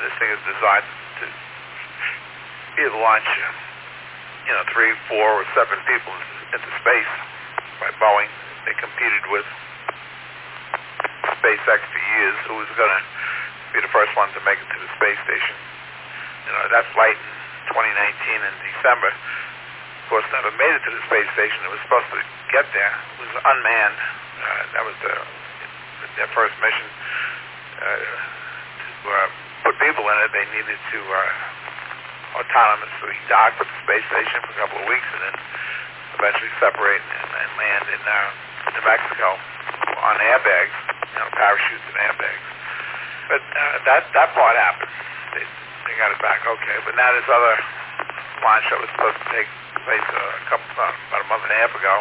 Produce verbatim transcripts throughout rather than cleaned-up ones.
this thing is designed to be able to launch, you know, three, four, or seven people into space by Boeing. They competed with SpaceX for years, who was going to be the first one to make it to the space station. You know, that flight in twenty nineteen in December, of course, never made it to the space station. It was supposed to get there. It was unmanned. Uh, that was the, their first mission. Uh, to uh, put people in it, they needed to uh, autonomously dock with the space station for a couple of weeks and then eventually separate and, and land in uh, New Mexico on airbags, you know, parachutes and airbags. But uh, that that part happened. They, they got it back okay. But now this other launch that was supposed to take place uh, a couple, uh, about a month and a half ago,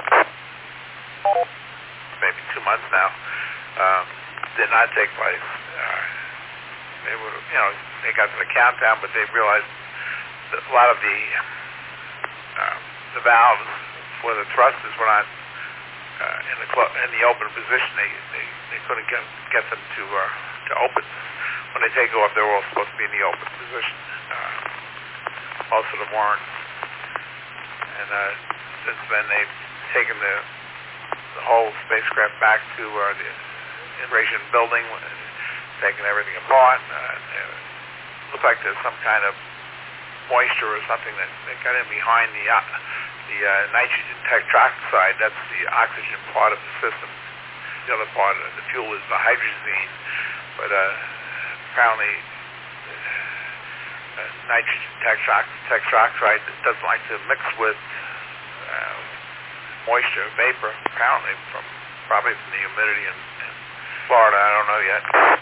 maybe two months now, um, did not take place. Uh, they were, you know, they got to the countdown, but they realized that a lot of the uh, the valves for the thrusters were not uh, in the clo- in the open position. They they, they couldn't get get them to uh, to open. When they take off, they're all supposed to be in the open position. Uh, most of them weren't. And uh, since then, they've taken the the whole spacecraft back to uh, the integration building, taking everything apart. Uh, it looks like there's some kind of moisture or something that, that got in behind the uh, the uh, nitrogen tetroxide. That's the oxygen part of the system. The other part of the fuel is the hydrazine, but uh, apparently uh, nitrogen tetrox- tetroxide doesn't like to mix with uh, moisture, vapor, apparently from probably from the humidity in, in Florida. I don't know yet.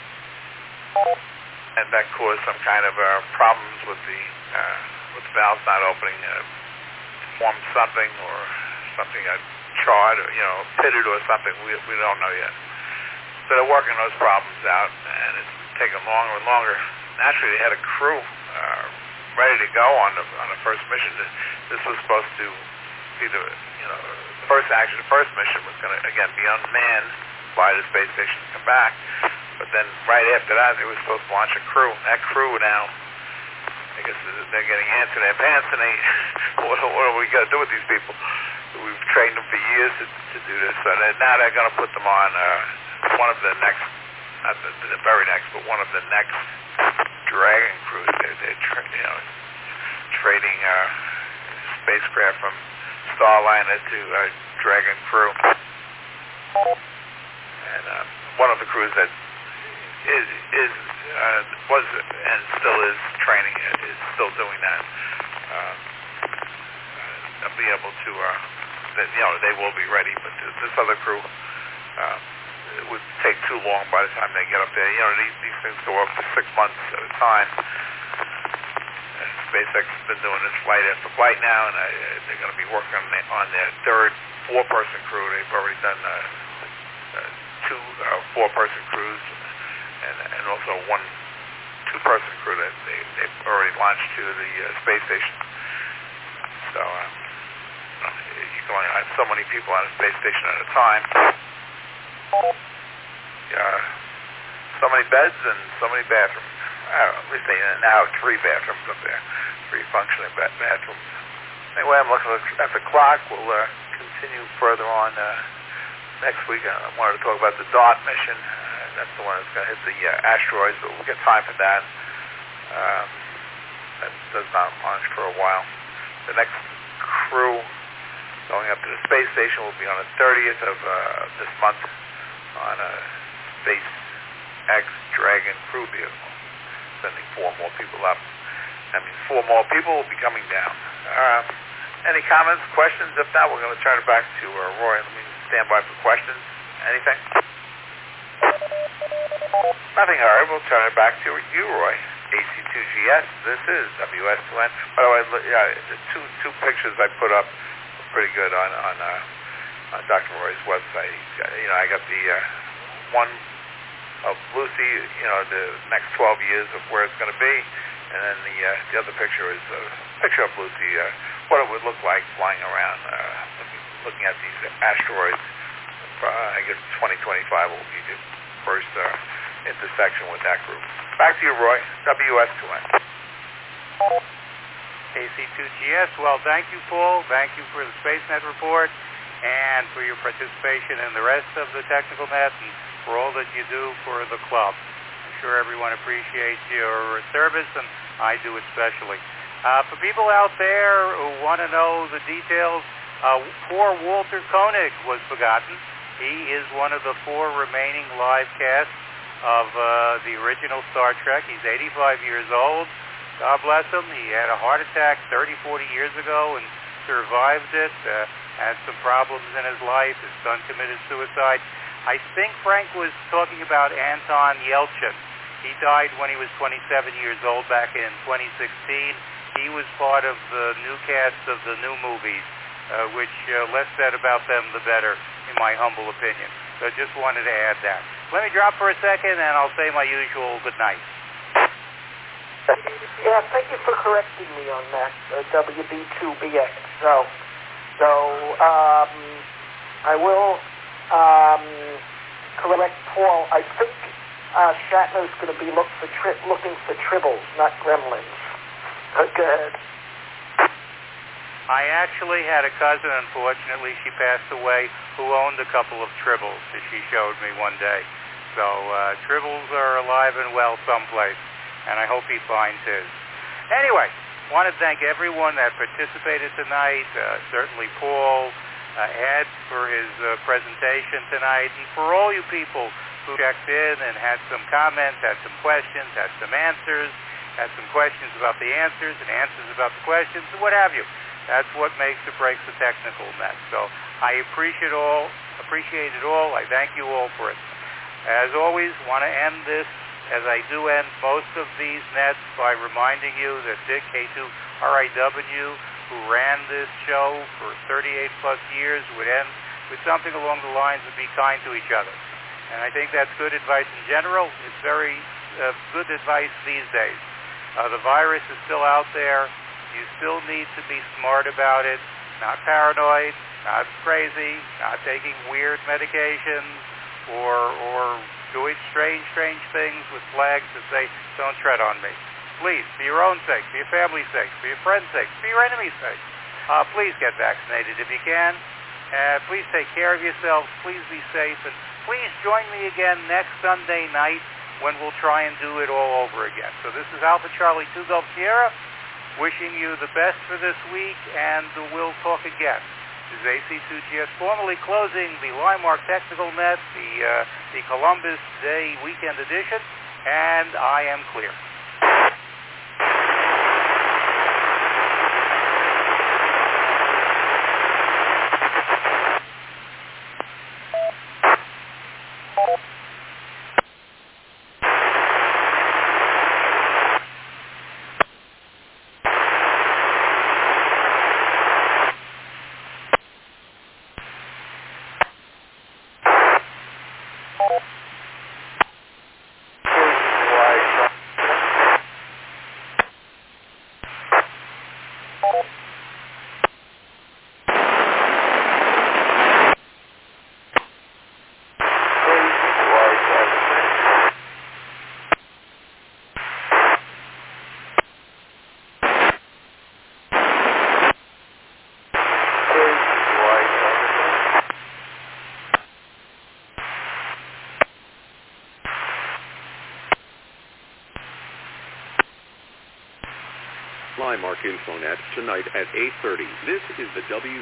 And that caused some kind of uh, problems with the uh, with the valves not opening. Uh, formed something or something uh, charred or, you know, pitted or something. We we don't know yet. So they're working those problems out, and it's taking longer and longer. Naturally, they had a crew uh, ready to go on the on the first mission. This was supposed to be the, you know, the first action. The first mission was going to, again, be unmanned, fly to the space station and come back. But then right after that, they were supposed to launch a crew. That crew now, I guess they're getting ants in their pants, and they, what, what are we going to do with these people? We've trained them for years to, to do this. So they, now they're going to put them on uh, one of the next, not the, the very next, but one of the next Dragon crews. They're, they're tra- you know, trading uh, spacecraft from Starliner to uh, Dragon crew. And uh, one of the crews that is is uh, was and still is training is still doing that. Uh, they'll be able to, uh, that, you know, they will be ready. But this other crew, uh, it would take too long by the time they get up there. You know, these these things go up to six months at a time. And SpaceX has been doing this flight after flight now, and uh, they're going to be working on, the, on their third four-person crew. They've already done uh, uh, two uh, four-person crews. And, and also one two-person crew that they, they've already launched to the uh, space station. So uh, you can only have so many people on a space station at a time. Uh, so many beds and so many bathrooms. Uh, at least they now have three bathrooms up there, three functioning ba- bathrooms. Anyway, I'm looking at the clock. We'll uh, continue further on uh, next week. I wanted to talk about the DART mission. That's the one that's going to hit the uh, asteroids, but we'll get time for that. Um, that does not launch for a while. The next crew going up to the space station will be on the thirtieth of uh, this month on a SpaceX Dragon crew vehicle, sending four more people up. That means four more people will be coming down. Uh, any comments, questions? If not, we're going to turn it back to uh, Roy. Let me stand by for questions. Anything? Nothing, all right. We'll turn it back to you, Roy. A C two G S. This is W S two N. By the way, yeah, the two two pictures I put up are pretty good on on, uh, on Doctor Roy's website. Got, you know, I got the uh, one of Lucy. You know, the next twelve years of where it's going to be, and then the uh, the other picture is a picture of Lucy, uh, what it would look like flying around, uh, looking, looking at these asteroids. Uh, I guess twenty twenty-five will be the first uh, intersection with that group. Back to you, Roy. W S two N. A C two G S. Well, thank you, Paul. Thank you for the SpaceNet report and for your participation in the rest of the technical net and for all that you do for the club. I'm sure everyone appreciates your service, and I do especially. Uh, for people out there who want to know the details, uh, poor Walter Koenig was forgotten. He is one of the four remaining live casts of uh, the original Star Trek. He's eighty-five years old. God bless him. He had a heart attack thirty, forty years ago and survived it. Uh, had some problems in his life. His son committed suicide. I think Frank was talking about Anton Yelchin. He died when he was twenty-seven years old back in twenty sixteen. He was part of the new cast of the new movies, uh, which uh, less said about them, the better, in my humble opinion. So I just wanted to add that. Let me drop for a second, and I'll say my usual good night. Yeah, thank you for correcting me on that, uh, W B two B X. So, so um, I will um, correct Paul. I think uh, Shatner's going to be look for tri- looking for tribbles, not gremlins. Uh, go ahead. I actually had a cousin, unfortunately, she passed away, who owned a couple of tribbles that she showed me one day. So uh, tribbles are alive and well someplace, and I hope he finds his. Anyway, want to thank everyone that participated tonight, uh, certainly Paul, uh, Ed for his uh, presentation tonight, and for all you people who checked in and had some comments, had some questions, had some answers, had some questions about the answers and answers about the questions, and what have you. That's what makes or breaks the technical net. So I appreciate all, appreciate it all. I thank you all for it. As always, want to end this, as I do end most of these nets, by reminding you that Dick K two R I W, who ran this show for thirty-eight plus years, would end with something along the lines of be kind to each other. And I think that's good advice in general. It's very uh, good advice these days. Uh, the virus is still out there. You still need to be smart about it, not paranoid, not crazy, not taking weird medications, or or doing strange, strange things with flags that say, don't tread on me. Please, for your own sake, for your family's sake, for your friend's sake, for your enemy's sake, uh, please get vaccinated if you can. Uh, please take care of yourselves. Please be safe. And please join me again next Sunday night when we'll try and do it all over again. So this is Alpha Charlie two Gulf Sierra, wishing you the best for this week, and we'll talk again. This is A C two G S formally closing the Linemark Technical Net, the, uh, the Columbus Day Weekend Edition, and I am clear. Linemark Infonet tonight at eight thirty. This is the W.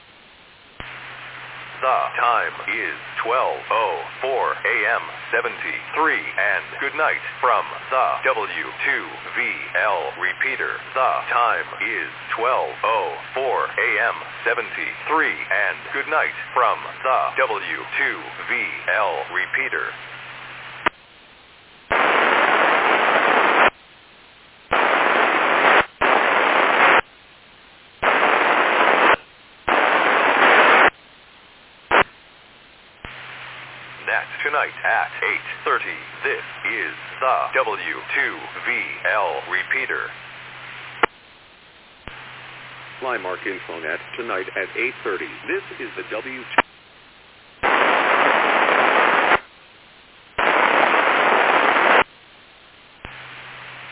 The time is twelve oh four a.m. seventy-three, and good night from the W two V L repeater. The time is twelve oh four a.m. seventy-three, and good night from the W two V L repeater. Tonight at eight thirty, this is the W two V L repeater. Linemark Infonet tonight at eight thirty. This is the W two.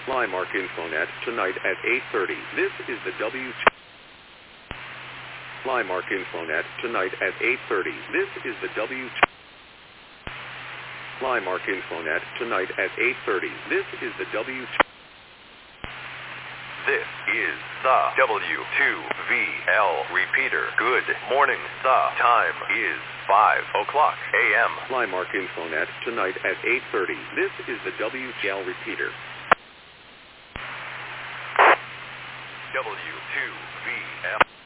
Flymark Infonet tonight at eight thirty. This is the W. Flymark Infonet tonight at eight thirty. This is the W. Flymark Infonet tonight at eight thirty. This is the W. This is the W two V L repeater. Good morning. The time is five o'clock a m Flymark Infonet tonight at eight thirty. This is the W T L repeater. W two V L.